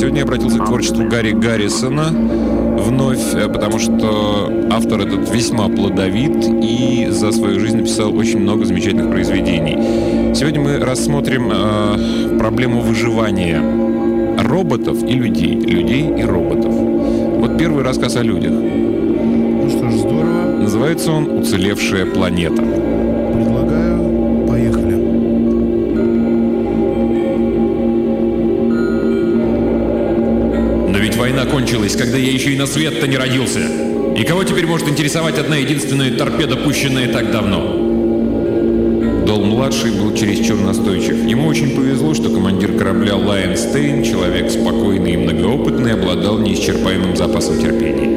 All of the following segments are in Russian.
Сегодня я обратился к творчеству Гарри Гаррисона вновь, потому что автор этот весьма плодовит и за свою жизнь написал очень много замечательных произведений. Сегодня мы рассмотрим проблему выживания роботов и людей, людей и роботов. Вот первый рассказ о людях. Ну что ж, здорово. Называется он «Уцелевшая планета». Предлагаю, поехали. Но ведь война кончилась, когда я еще и на свет-то не родился. И кого теперь может интересовать одна единственная торпеда, пущенная так давно? Дол-младший был чересчур настойчив. Ему очень повезло, что командир корабля Лайенстейн, человек спокойный и многоопытный, обладал неисчерпаемым запасом терпения.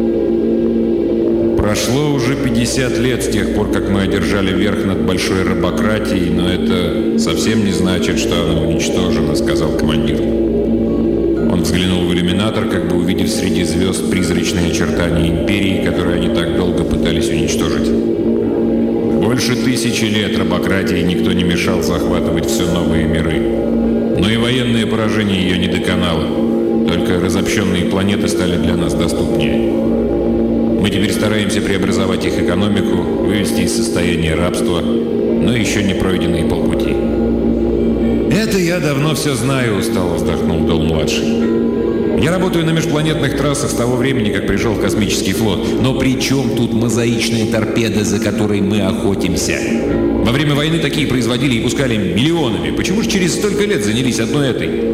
Прошло уже 50 лет с тех пор, как мы одержали верх над большой рабократией, но это совсем не значит, что она уничтожена, сказал командир. Он взглянул в иллюминатор, как бы увидев среди звезд призрачные очертания империи, которые они так долго пытались уничтожить. Больше 1000 лет рабократии никто не мешал захватывать все новые миры. Но и военное поражение ее не доконало. Только разобщенные планеты стали для нас доступнее. Мы теперь стараемся преобразовать их экономику, вывести из состояния рабства, но еще не пройденные полпути. «Это я давно все знаю», — устало вздохнул Дол-младший. «Я работаю на межпланетных трассах с того времени, как пришел в космический флот. Но при чем тут мозаичная торпеда, за которой мы охотимся? Во время войны такие производили и пускали миллионами. Почему же через столько лет занялись одной этой?